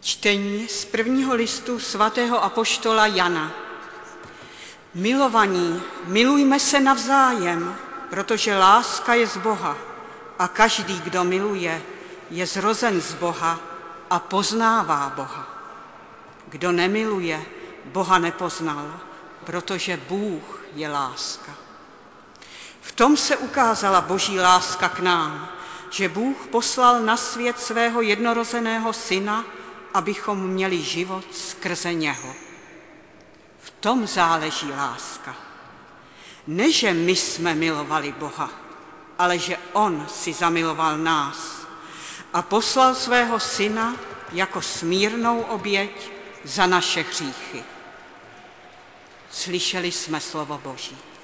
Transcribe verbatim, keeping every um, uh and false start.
Čtení z prvního listu svatého apoštola Jana. Milovaní, milujme se navzájem, protože láska je z Boha a každý, kdo miluje, je zrozen z Boha a poznává Boha. Kdo nemiluje, Boha nepoznal, protože Bůh je láska. V tom se ukázala Boží láska k nám, že Bůh poslal na svět svého jednorozeného syna, abychom měli život skrze něho. V tom záleží láska. Ne, že my jsme milovali Boha, ale že on si zamiloval nás a poslal svého syna jako smírnou oběť za naše hříchy. Slyšeli jsme slovo Boží.